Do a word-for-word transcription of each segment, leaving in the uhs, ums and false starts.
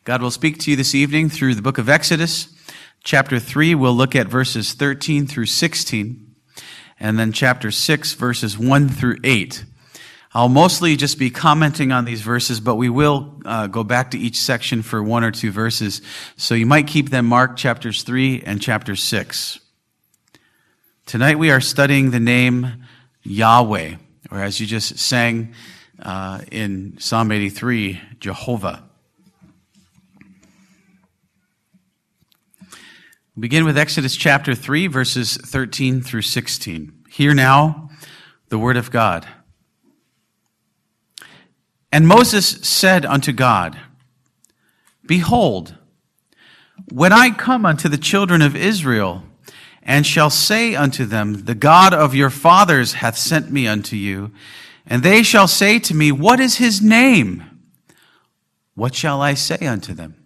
God will speak to you this evening through the book of Exodus. Chapter three, we'll look at verses thirteen through sixteen, and then chapter six, verses one through eight. I'll mostly just be commenting on these verses, but we will uh, go back to each section for one or two verses. So you might keep them marked, chapters three and chapter six. Tonight we are studying the name Yahweh, or as you just sang uh, in Psalm eighty-three, Jehovah. We'll begin with Exodus chapter three, verses thirteen through sixteen. Hear now the word of God. And Moses said unto God, Behold, when I come unto the children of Israel, and shall say unto them, The God of your fathers hath sent me unto you, and they shall say to me, What is his name? What shall I say unto them?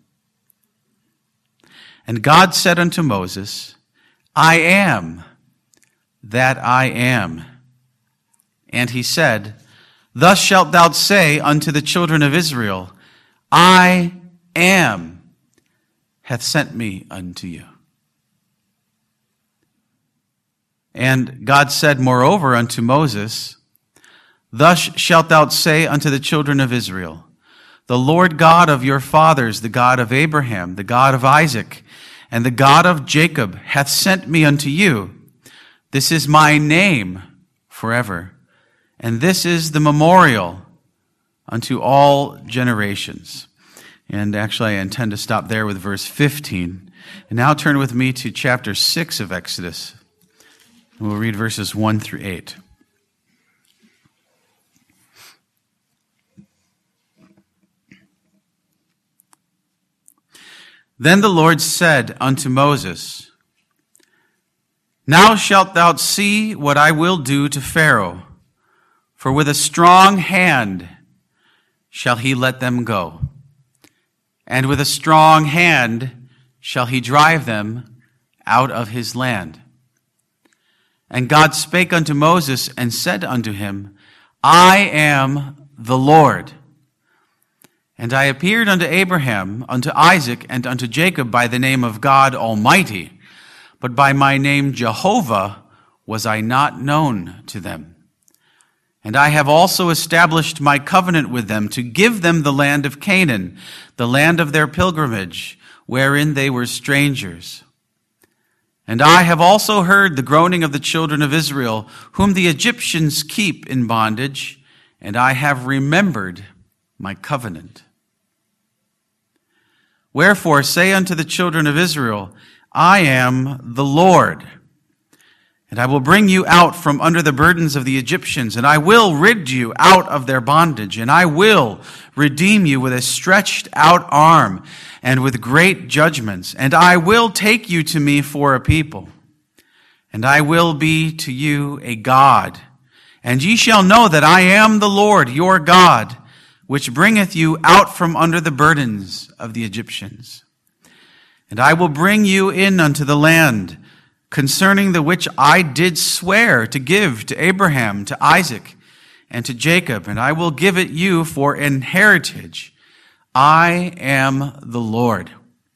And God said unto Moses, I am that I am. And he said, Thus shalt thou say unto the children of Israel, I am hath sent me unto you. And God said moreover unto Moses, Thus shalt thou say unto the children of Israel, The Lord God of your fathers, the God of Abraham, the God of Isaac, and the God of Jacob hath sent me unto you. This is my name forever. And this is the memorial unto all generations. And actually, I intend to stop there with verse fifteen. And now turn with me to chapter six of Exodus. We'll read verses one through eight. Then the Lord said unto Moses, Now shalt thou see what I will do to Pharaoh. For with a strong hand shall he let them go, and with a strong hand shall he drive them out of his land. And God spake unto Moses and said unto him, I am the Lord. And I appeared unto Abraham, unto Isaac, and unto Jacob by the name of God Almighty, but by my name Jehovah was I not known to them. And I have also established my covenant with them to give them the land of Canaan, the land of their pilgrimage, wherein they were strangers. And I have also heard the groaning of the children of Israel, whom the Egyptians keep in bondage, and I have remembered my covenant. Wherefore say unto the children of Israel, I am the Lord. And I will bring you out from under the burdens of the Egyptians, and I will rid you out of their bondage, and I will redeem you with a stretched out arm and with great judgments. And I will take you to me for a people, and I will be to you a God. And ye shall know that I am the Lord your God, which bringeth you out from under the burdens of the Egyptians. And I will bring you in unto the land concerning the which I did swear to give to Abraham, to Isaac, and to Jacob, and I will give it you for an heritage. I am the Lord.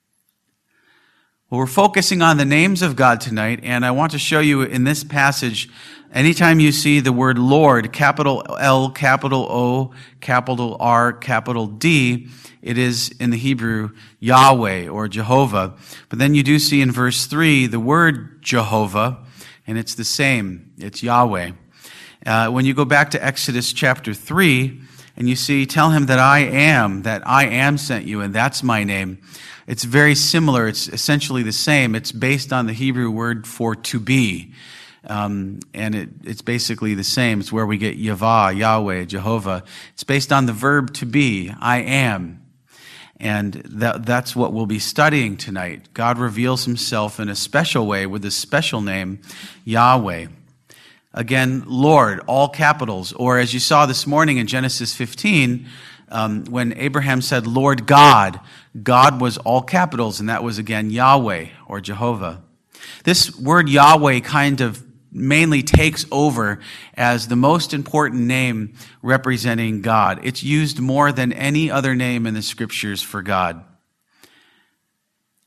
Well, we're focusing on the names of God tonight, and I want to show you in this passage, anytime you see the word Lord, capital L, capital O, capital R, capital D, it is in the Hebrew Yahweh or Jehovah. But then you do see in verse three the word Jehovah, and it's the same. It's Yahweh. Uh, when you go back to Exodus chapter three, and you see, tell him that I am, that I am sent you, and that's my name. It's very similar. It's essentially the same. It's based on the Hebrew word for to be. Um, and it, it's basically the same. It's where we get Yahweh, Yahweh, Jehovah. It's based on the verb to be, I am. And that, that's what we'll be studying tonight. God reveals himself in a special way with a special name, Yahweh. Again, Lord, all capitals. Or as you saw this morning in Genesis fifteen, um, when Abraham said, Lord God, God was all capitals, and that was again Yahweh or Jehovah. This word Yahweh kind of mainly takes over as the most important name representing God. It's used more than any other name in the scriptures for God.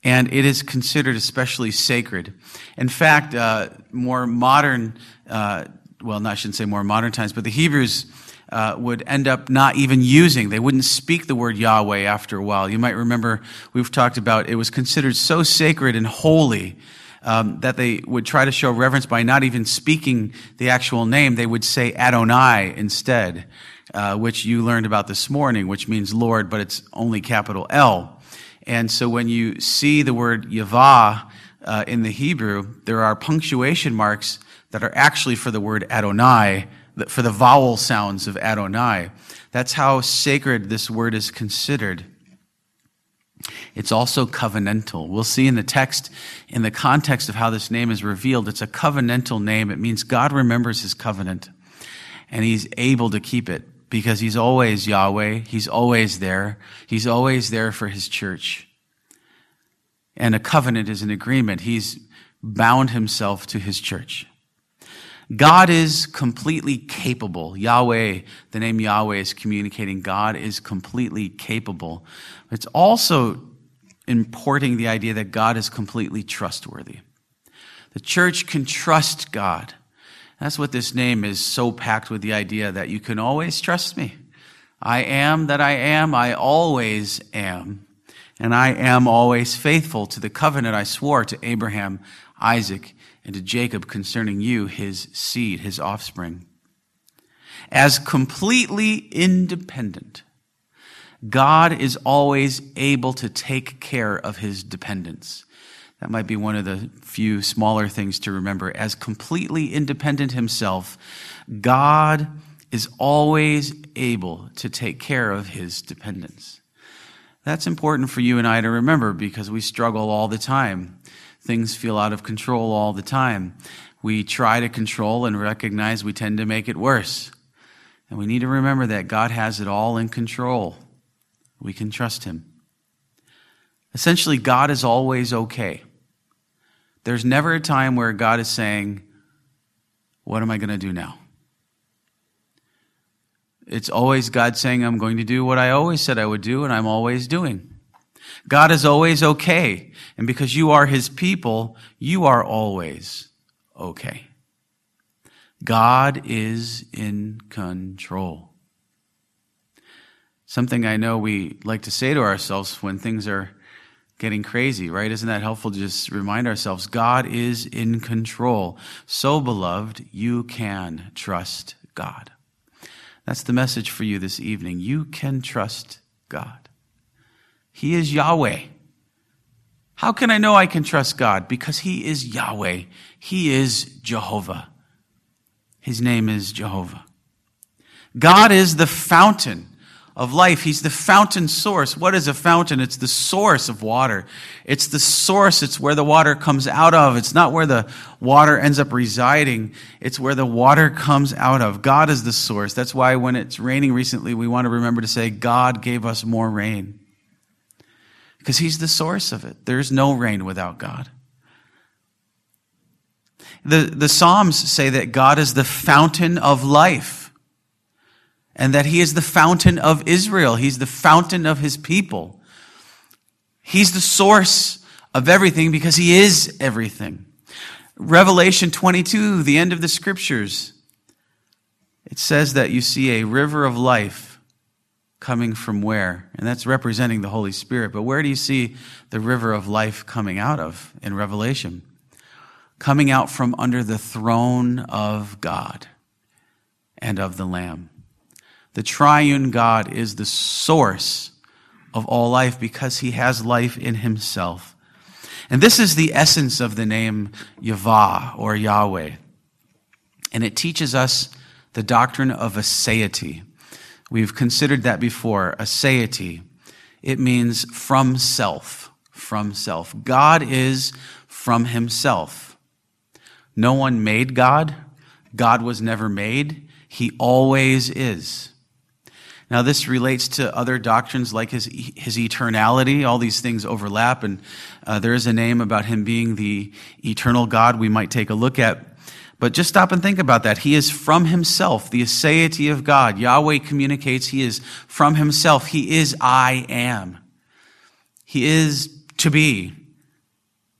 and it is considered especially sacred. In fact, uh, more modern, uh, well, not, I shouldn't say more modern times, but the Hebrews uh, would end up not even using, they wouldn't speak the word Yahweh after a while. You might remember we've talked about it was considered so sacred and holy um, that they would try to show reverence by not even speaking the actual name. They would say Adonai instead, uh, which you learned about this morning, which means Lord, but it's only capital L. And so when you see the word Yavah uh, in the Hebrew, there are punctuation marks that are actually for the word Adonai, for the vowel sounds of Adonai. That's how sacred this word is considered. It's also covenantal. We'll see in the text, in the context of how this name is revealed, it's a covenantal name. It means God remembers his covenant, and he's able to keep it because he's always Yahweh. He's always there. He's always there for his church. And a covenant is an agreement. He's bound himself to his church. God is completely capable. Yahweh, the name Yahweh is communicating God is completely capable. It's also importing the idea that God is completely trustworthy. The church can trust God. That's what this name is so packed with, the idea that you can always trust me. I am that I am, I always am. And I am always faithful to the covenant I swore to Abraham, Isaac, and to Jacob concerning you, his seed, his offspring. As completely independent, God is always able to take care of his dependents. That might be one of the few smaller things to remember. As completely independent himself, God is always able to take care of his dependents. That's important for you and I to remember because we struggle all the time. Things feel out of control all the time. We try to control and recognize we tend to make it worse. And we need to remember that God has it all in control. We can trust him. Essentially, God is always okay. There's never a time where God is saying, what am I going to do now? It's always God saying, I'm going to do what I always said I would do, and I'm always doing. God is always okay. And because you are his people, you are always okay. God is in control. Something I know we like to say to ourselves when things are getting crazy, right? Isn't that helpful to just remind ourselves? God is in control. So, beloved, you can trust God. That's the message for you this evening. You can trust God. He is Yahweh. How can I know I can trust God? Because he is Yahweh. He is Jehovah. His name is Jehovah. God is the fountain of life. He's the fountain source. What is a fountain? It's the source of water. It's the source. It's where the water comes out of. It's not where the water ends up residing. It's where the water comes out of. God is the source. That's why when it's raining recently, we want to remember to say, God gave us more rain. Because he's the source of it. There's no rain without God. The, the Psalms say that God is the fountain of life. And that he is the fountain of Israel. He's the fountain of his people. He's the source of everything because he is everything. Revelation twenty-two, the end of the scriptures, it says that you see a river of life coming from where? And that's representing the Holy Spirit. But where do you see the river of life coming out of in Revelation? Coming out from under the throne of God and of the Lamb. The triune God is the source of all life because he has life in himself. And this is the essence of the name Yavah or Yahweh. And it teaches us the doctrine of aseity. We've considered that before. Aseity. It means from self. From self. God is from himself. No one made God. God was never made. He always is. Now, this relates to other doctrines like his his eternality. All these things overlap, and uh, there is a name about him being the eternal God we might take a look at. But just stop and think about that. He is from himself, the aseity of God. Yahweh communicates he is from himself. He is I am. He is to be.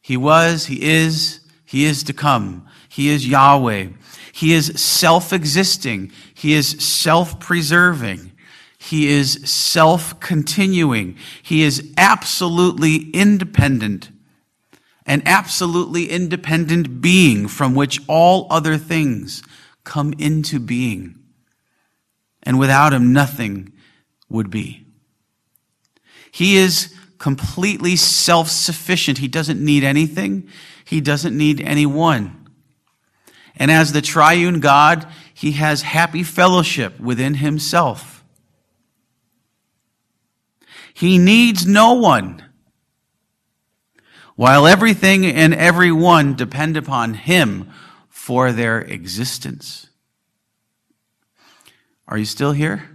He was, he is, he is to come. He is Yahweh. He is self-existing. He is self-preserving. He is self-continuing. He is absolutely independent, an absolutely independent being from which all other things come into being. And without him, nothing would be. He is completely self-sufficient. He doesn't need anything. He doesn't need anyone. And as the triune God, he has happy fellowship within himself. He needs no one, while everything and everyone depend upon him for their existence. Are you still here?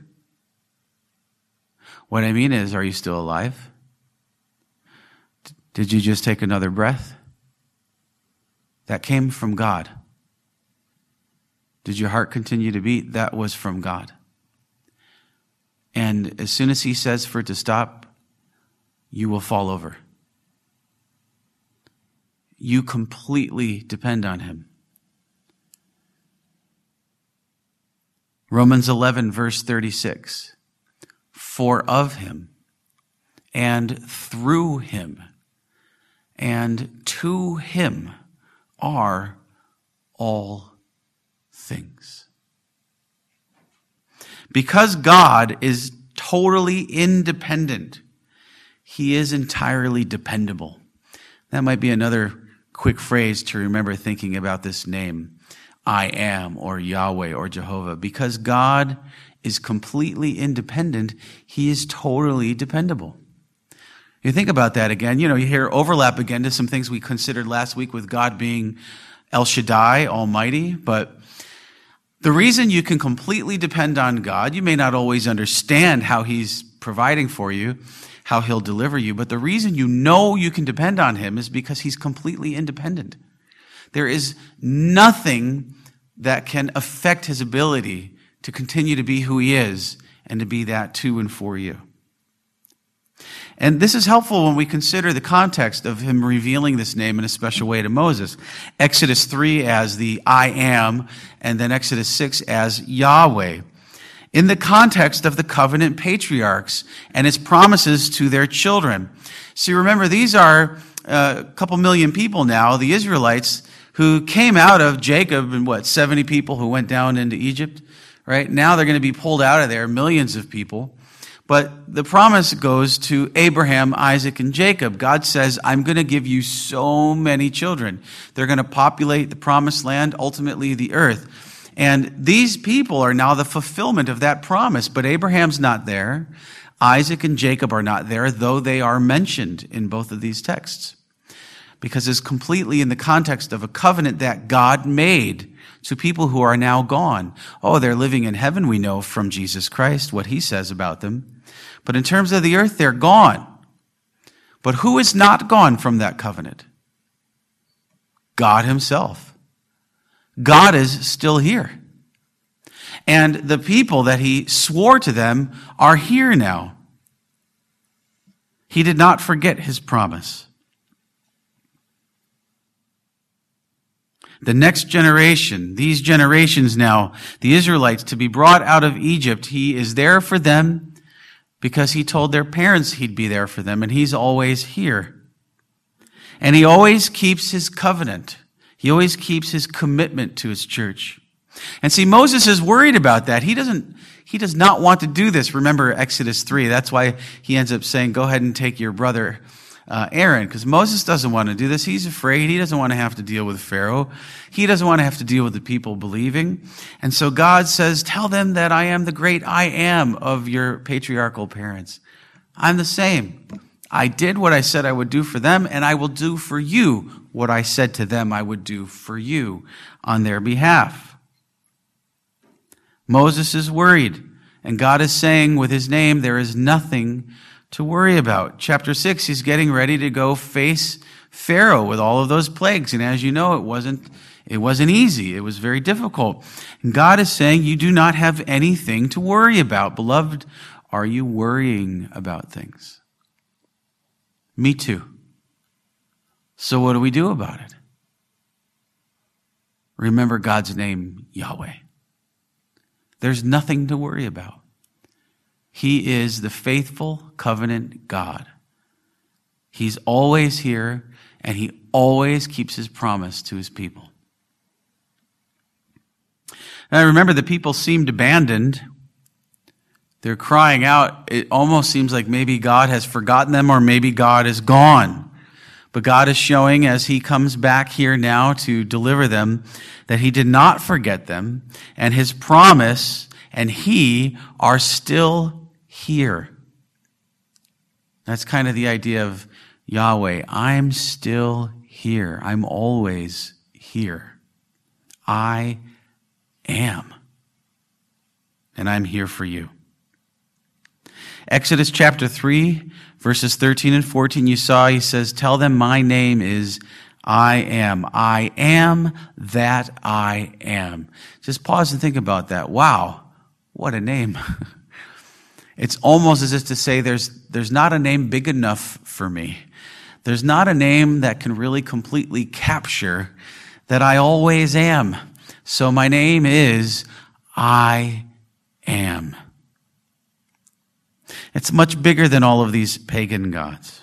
What I mean is, are you still alive? Did you just take another breath? That came from God. Did your heart continue to beat? That was from God. And as soon as he says for it to stop, you will fall over. You completely depend on him. Romans eleven, verse thirty-six. For of him, and through him, and to him are all things. Because God is totally independent, he is entirely dependable. That might be another quick phrase to remember thinking about this name, I am, or Yahweh, or Jehovah. Because God is completely independent, he is totally dependable. You think about that again, you know, you hear overlap again to some things we considered last week with God being El Shaddai, Almighty, but the reason you can completely depend on God, you may not always understand how he's providing for you, how he'll deliver you, but the reason you know you can depend on him is because he's completely independent. There is nothing that can affect his ability to continue to be who he is and to be that to and for you. And this is helpful when we consider the context of him revealing this name in a special way to Moses. Exodus three as the I am, and then Exodus six as Yahweh. In the context of the covenant patriarchs and his promises to their children. See, remember, these are a couple million people now, the Israelites, who came out of Jacob and what, seventy people who went down into Egypt, right? Now they're going to be pulled out of there, millions of people. But the promise goes to Abraham, Isaac, and Jacob. God says, I'm going to give you so many children. They're going to populate the promised land, ultimately the earth. And these people are now the fulfillment of that promise. But Abraham's not there. Isaac and Jacob are not there, though they are mentioned in both of these texts. Because it's completely in the context of a covenant that God made to people who are now gone. Oh, they're living in heaven, we know from Jesus Christ, what he says about them. But in terms of the earth, they're gone. But who is not gone from that covenant? God himself. God is still here. And the people that he swore to them are here now. He did not forget his promise. The next generation, these generations now, the Israelites, to be brought out of Egypt, he is there for them because he told their parents he'd be there for them, and he's always here. And he always keeps his covenant. He always keeps his commitment to his church. And see, Moses is worried about that. He doesn't, he does not want to do this. Remember Exodus three. That's why he ends up saying, go ahead and take your brother Uh, Aaron, because Moses doesn't want to do this. He's afraid. He doesn't want to have to deal with Pharaoh. He doesn't want to have to deal with the people believing. And so God says, tell them that I am the great I am of your patriarchal parents. I'm the same. I did what I said I would do for them, and I will do for you what I said to them I would do for you on their behalf. Moses is worried, and God is saying with his name, there is nothing to worry about. Chapter six, he's getting ready to go face Pharaoh with all of those plagues. And as you know, it wasn't, it wasn't easy. It was very difficult. And God is saying, you do not have anything to worry about. Beloved, are you worrying about things? Me too. So what do we do about it? Remember God's name, Yahweh. There's nothing to worry about. He is the faithful covenant God. He's always here, and he always keeps his promise to his people. And I remember the people seemed abandoned. They're crying out. It almost seems like maybe God has forgotten them, or maybe God is gone. But God is showing, as he comes back here now to deliver them, that he did not forget them, and his promise and he are still here. That's kind of the idea of Yahweh. I'm still here. I'm always here. I am. And I'm here for you. Exodus chapter three, verses thirteen and fourteen, you saw, he says, tell them my name is I am. I am that I am. Just pause and think about that. Wow, what a name. It's almost as if to say there's, there's not a name big enough for me. There's not a name that can really completely capture that I always am. So my name is I am. It's much bigger than all of these pagan gods.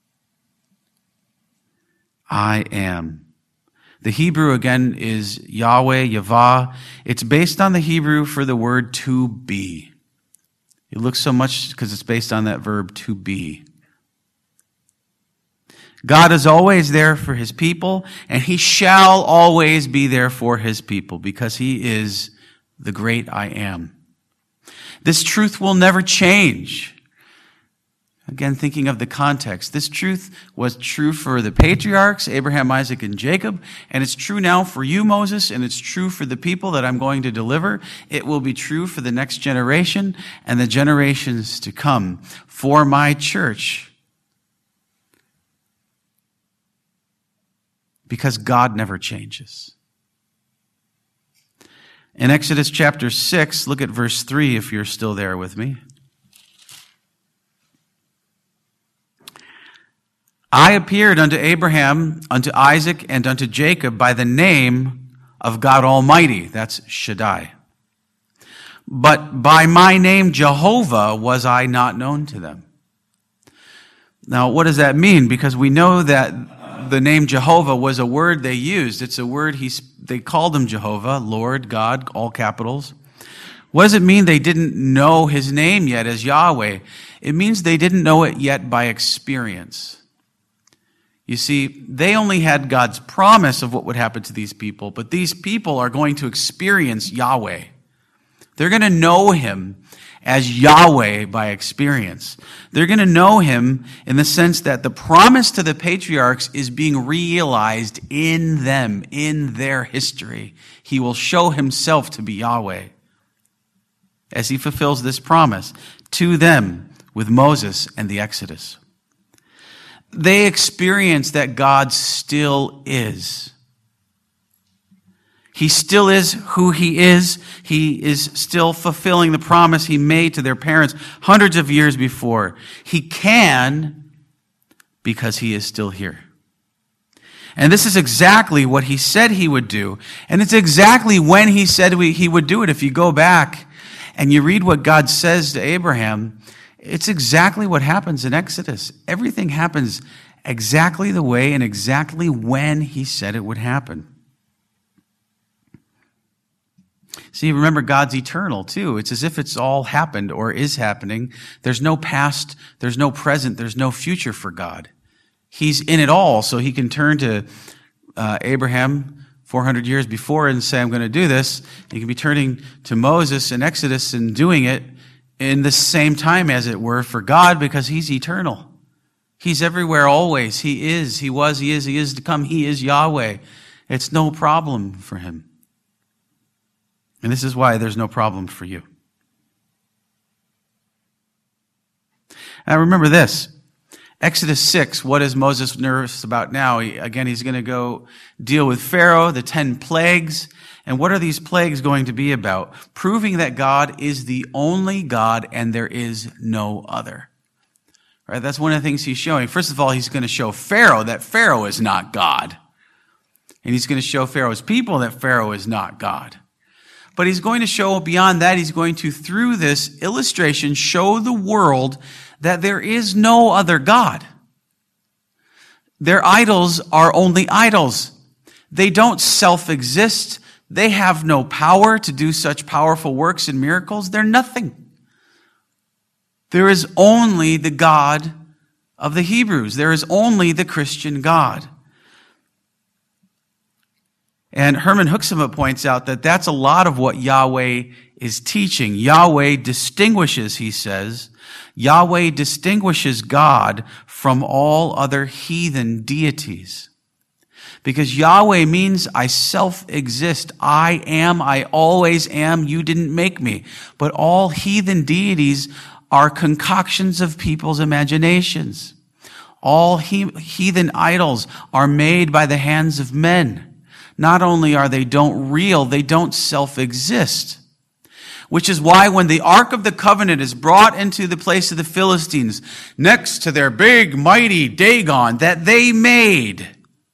I am. The Hebrew, again, is Yahweh, Yavah. It's based on the Hebrew for the word to be. It looks so much because it's based on that verb to be. God is always there for his people, and he shall always be there for his people because he is the great I am. This truth will never change. Again, thinking of the context, this truth was true for the patriarchs, Abraham, Isaac, and Jacob, and it's true now for you, Moses, and it's true for the people that I'm going to deliver. It will be true for the next generation and the generations to come. For my church, because God never changes. In Exodus chapter six, look at verse three if you're still there with me. I appeared unto Abraham, unto Isaac, and unto Jacob by the name of God Almighty. That's Shaddai. But by my name Jehovah was I not known to them. Now, what does that mean? Because we know that the name Jehovah was a word they used. It's a word he, they called him Jehovah, Lord, God, all capitals. What does it mean they didn't know his name yet as Yahweh? It means they didn't know it yet by experience. You see, they only had God's promise of what would happen to these people, but these people are going to experience Yahweh. They're going to know him as Yahweh by experience. They're going to know him in the sense that the promise to the patriarchs is being realized in them, in their history. He will show himself to be Yahweh as he fulfills this promise to them with Moses and the Exodus. They experience that God still is. He still is who he is. He is still fulfilling the promise he made to their parents hundreds of years before. He can because he is still here. And this is exactly what he said he would do. And it's exactly when he said he would do it. If you go back and you read what God says to Abraham, it's exactly what happens in Exodus. Everything happens exactly the way and exactly when he said it would happen. See, remember, God's eternal, too. It's as if it's all happened or is happening. There's no past, there's no present, there's no future for God. He's in it all, so he can turn to uh, Abraham four hundred years before and say, I'm going to do this. He can be turning to Moses in Exodus and doing it in the same time, as it were, for God, because he's eternal. He's everywhere always. He is, he was, he is, he is to come. He is Yahweh. It's no problem for him. And this is why there's no problem for you. Now remember this. Exodus six, what is Moses nervous about now? He, again, he's going to go deal with Pharaoh, the ten plagues. And what are these plagues going to be about? Proving that God is the only God and there is no other. Right? That's one of the things he's showing. First of all, he's going to show Pharaoh that Pharaoh is not God. And he's going to show Pharaoh's people that Pharaoh is not God. But he's going to show beyond that, he's going to, through this illustration, show the world that there is no other God. Their idols are only idols. They don't self-exist. They have no power to do such powerful works and miracles. They're nothing. There is only the God of the Hebrews. There is only the Christian God. And Herman Hoeksema points out that that's a lot of what Yahweh is teaching. Yahweh distinguishes, he says, Yahweh distinguishes God from all other heathen deities. Because Yahweh means I self-exist. I am, I always am, you didn't make me. But all heathen deities are concoctions of people's imaginations. All he- heathen idols are made by the hands of men. Not only are they don't real, they don't self-exist. Which is why when the Ark of the Covenant is brought into the place of the Philistines, next to their big, mighty Dagon that they made,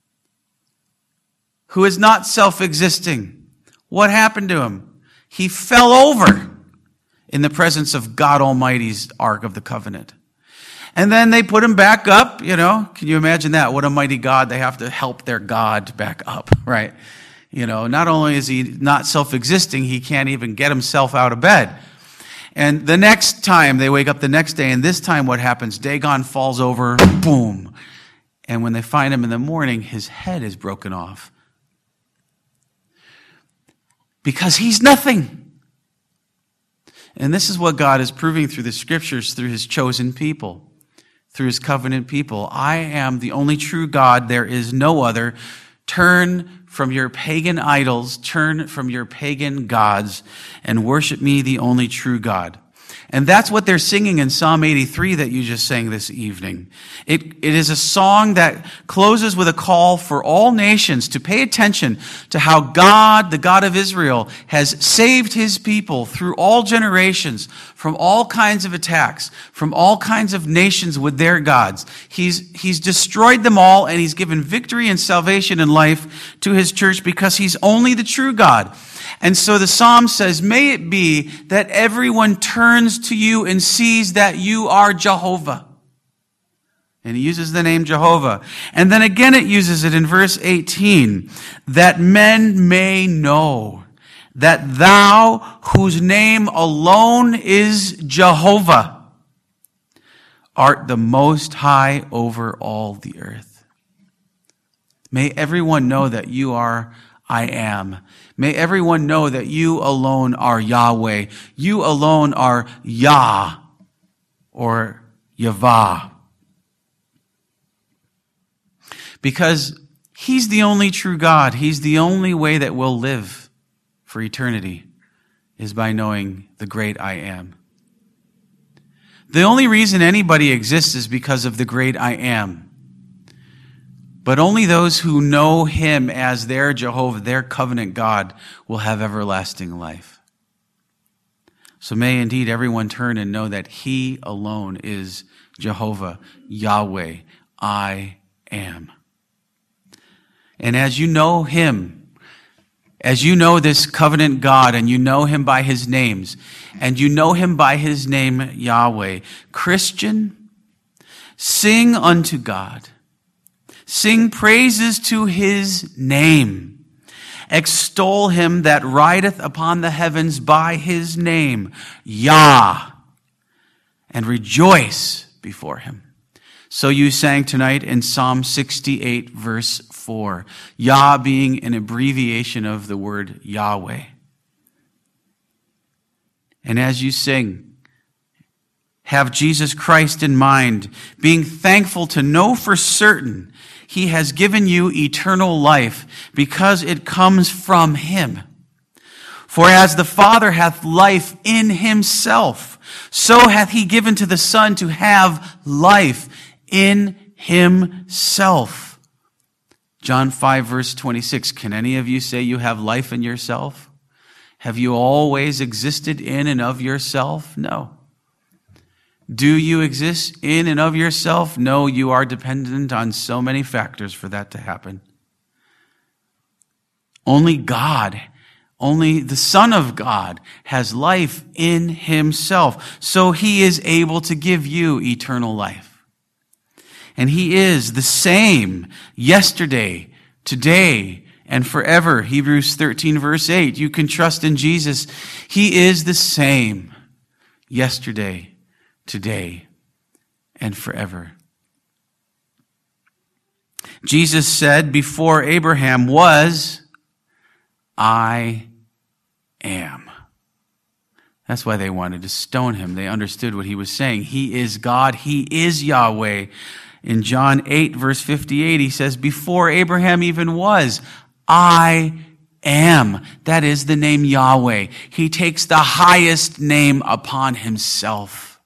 who is not self-existing, what happened to him? He fell over in the presence of God Almighty's Ark of the Covenant. And then they put him back up, you know. Can you imagine that? What a mighty God. They have to help their God back up, right? You know, not only is he not self-existing, he can't even get himself out of bed. And the next time they wake up the next day, and this time what happens? Dagon falls over, boom. And when they find him in the morning, his head is broken off. Because he's nothing. And this is what God is proving through the scriptures, through his chosen people, through his covenant people. I am the only true God. There is no other. Turn from your pagan idols, turn from your pagan gods, and worship me, the only true God. And that's what they're singing in Psalm eighty-three that you just sang this evening. It, it is a song that closes with a call for all nations to pay attention to how God, the God of Israel, has saved his people through all generations from all kinds of attacks, from all kinds of nations with their gods. He's, he's destroyed them all, and he's given victory and salvation and life to his church because he's only the true God. And so the psalm says, may it be that everyone turns to you and sees that you are Jehovah. And he uses the name Jehovah. And then again it uses it in verse eighteen, that men may know that thou, whose name alone is Jehovah, art the most high over all the earth. May everyone know that you are I am. May everyone know that you alone are Yahweh. You alone are Yah or Yavah. Because he's the only true God. He's the only way that we'll live for eternity is by knowing the great I am. The only reason anybody exists is because of the great I am. But only those who know him as their Jehovah, their covenant God, will have everlasting life. So may indeed everyone turn and know that he alone is Jehovah, Yahweh, I am. And as you know him, as you know this covenant God, and you know him by his names, and you know him by his name Yahweh, Christian, sing unto God. Sing praises to his name. Extol him that rideth upon the heavens by his name, Yah, and rejoice before him. So you sang tonight in Psalm sixty-eight, verse four, Yah being an abbreviation of the word Yahweh. And as you sing, have Jesus Christ in mind, being thankful to know for certain he has given you eternal life because it comes from him. For as the Father hath life in himself, so hath he given to the Son to have life in himself. John five, verse twenty-six, can any of you say you have life in yourself? Have you always existed in and of yourself? No. Do you exist in and of yourself? No, you are dependent on so many factors for that to happen. Only God, only the Son of God has life in himself. So he is able to give you eternal life. And he is the same yesterday, today, and forever. Hebrews thirteen verse eight. You can trust in Jesus. He is the same yesterday, today, and forever. Jesus said, before Abraham was, I am. That's why they wanted to stone him. They understood what he was saying. He is God. He is Yahweh. In John eight, verse fifty-eight, he says, before Abraham even was, I am. That is the name Yahweh. He takes the highest name upon himself.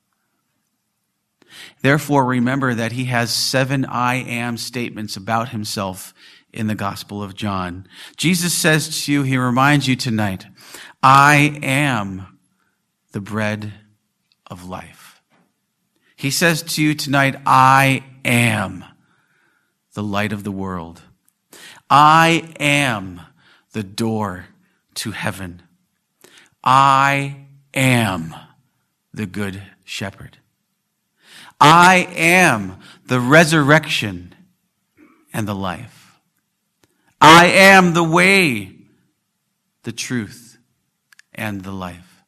Therefore, remember that he has seven I am statements about himself in the Gospel of John. Jesus says to you, he reminds you tonight, I am the bread of life. He says to you tonight, I am the light of the world. I am the door to heaven. I am the good shepherd. I am the resurrection and the life. I am the way, the truth, and the life.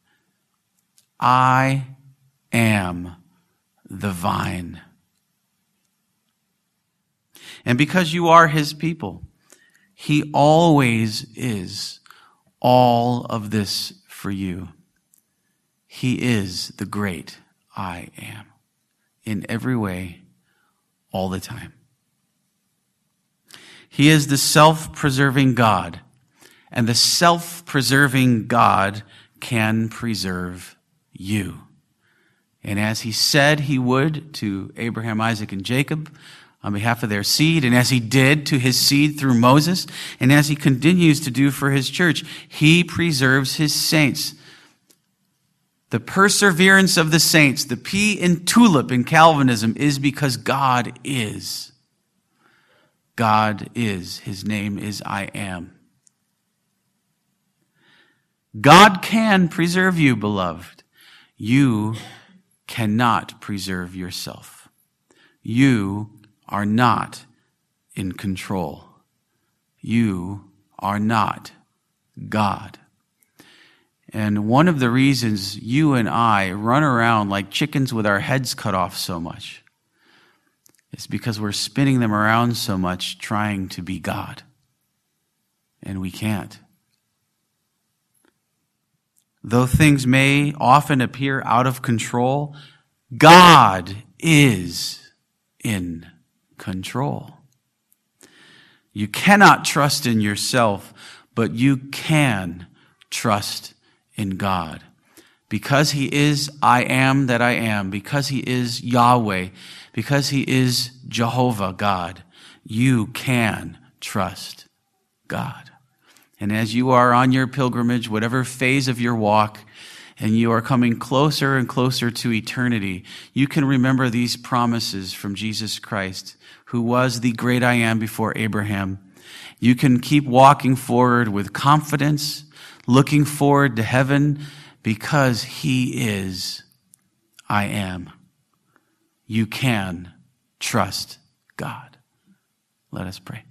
I am the vine. And because you are his people, he always is all of this for you. He is the great I am in every way, all the time. He is the self-preserving God, and the self-preserving God can preserve you. And as he said he would to Abraham, Isaac, and Jacob, on behalf of their seed, and as he did to his seed through Moses, and as he continues to do for his church, he preserves his saints. The perseverance of the saints, the P in tulip in Calvinism, is because God is. God is. His name is I am. God can preserve you, beloved. You cannot preserve yourself. You are not in control. You are not God. And one of the reasons you and I run around like chickens with our heads cut off so much is because we're spinning them around so much trying to be God. And we can't. Though things may often appear out of control, God is in control. You cannot trust in yourself, but you can trust in God. Because he is I am that I am, because he is Yahweh, because he is Jehovah God, you can trust God. And as you are on your pilgrimage, whatever phase of your walk, and you are coming closer and closer to eternity, you can remember these promises from Jesus Christ, who was the great I am before Abraham. You can keep walking forward with confidence, looking forward to heaven, because he is I am. You can trust God. Let us pray.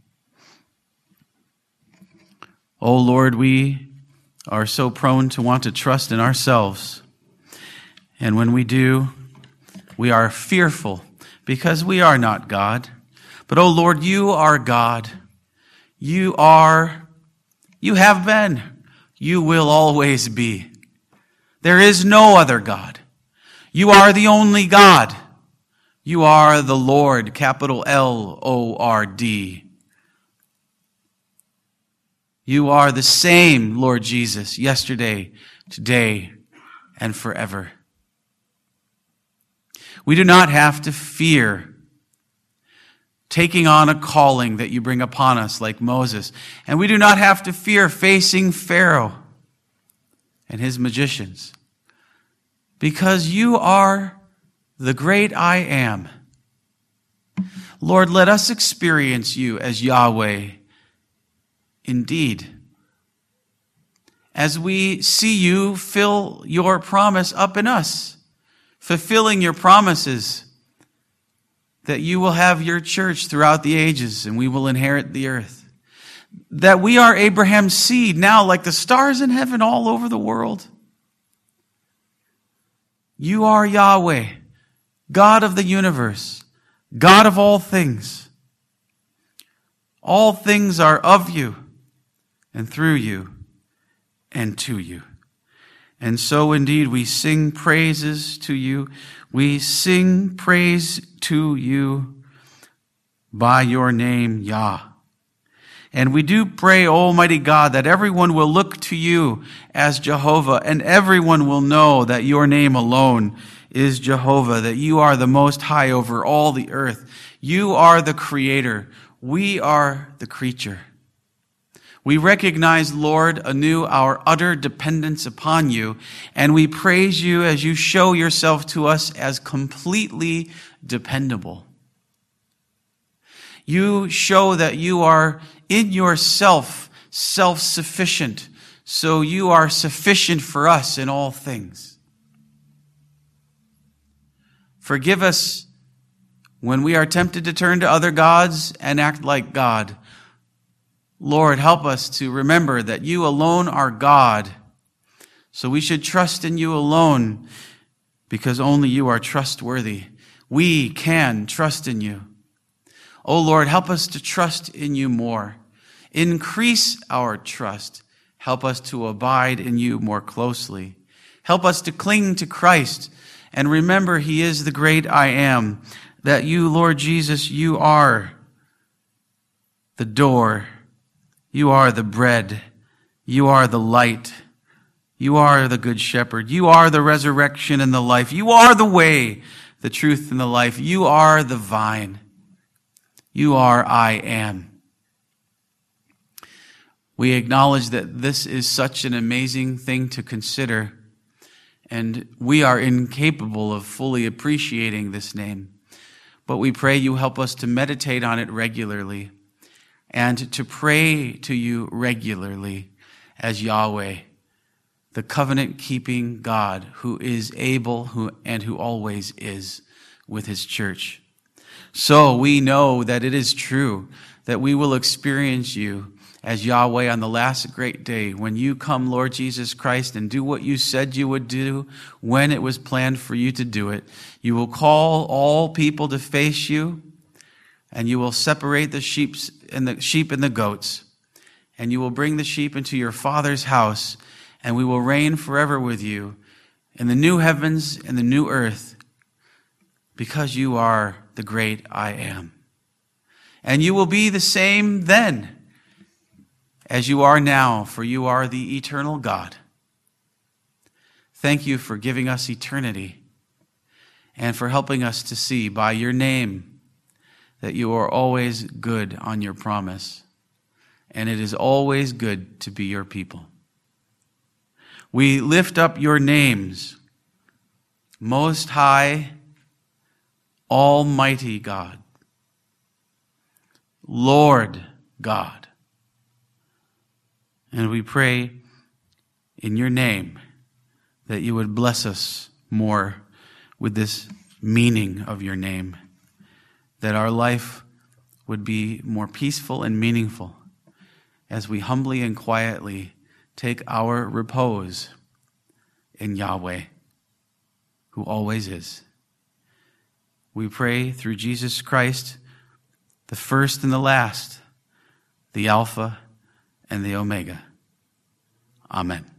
Oh Lord, we are so prone to want to trust in ourselves. And when we do, we are fearful because we are not God. But oh Lord, you are God. You are, you have been, you will always be. There is no other God. You are the only God. You are the Lord, capital L O R D. You are the same, Lord Jesus, yesterday, today, and forever. We do not have to fear taking on a calling that you bring upon us like Moses. And we do not have to fear facing Pharaoh and his magicians. Because you are the great I am. Lord, let us experience you as Yahweh indeed. As we see you fill your promise up in us, fulfilling your promises that you will have your church throughout the ages and we will inherit the earth. That we are Abraham's seed now, like the stars in heaven all over the world. You are Yahweh, God of the universe, God of all things. All things are of you and through you and to you. And so indeed we sing praises to you. We sing praise to you by your name, Yah. And we do pray, Almighty God, that everyone will look to you as Jehovah, and everyone will know that your name alone is Jehovah, that you are the Most High over all the earth. You are the Creator. We are the creature. We recognize, Lord, anew our utter dependence upon you, and we praise you as you show yourself to us as completely dependable. You show that you are in yourself self-sufficient, so you are sufficient for us in all things. Forgive us when we are tempted to turn to other gods and act like God. Lord, help us to remember that you alone are God, so we should trust in you alone because only you are trustworthy. We can trust in you. Oh Lord, help us to trust in you more. Increase our trust. Help us to abide in you more closely. Help us to cling to Christ and remember he is the great I am, that you, Lord Jesus, you are the door. You are the bread. You are the light. You are the good shepherd. You are the resurrection and the life. You are the way, the truth, and the life. You are the vine. You are I am. We acknowledge that this is such an amazing thing to consider, and we are incapable of fully appreciating this name. But we pray you help us to meditate on it regularly and to pray to you regularly as Yahweh, the covenant-keeping God who is able who and who always is with his church. So we know that it is true that we will experience you as Yahweh on the last great day when you come, Lord Jesus Christ, and do what you said you would do when it was planned for you to do it. You will call all people to face you, and you will separate the sheep and the sheep and the goats, and you will bring the sheep into your Father's house, and we will reign forever with you in the new heavens and the new earth, because you are the great I am. And you will be the same then as you are now, for you are the eternal God. Thank you for giving us eternity and for helping us to see by your name that you are always good on your promise, and it is always good to be your people. We lift up your names, Most High, Almighty God, Lord God. And we pray in your name that you would bless us more with this meaning of your name, that our life would be more peaceful and meaningful as we humbly and quietly take our repose in Yahweh, who always is. We pray through Jesus Christ, the first and the last, the Alpha and the Omega. Amen.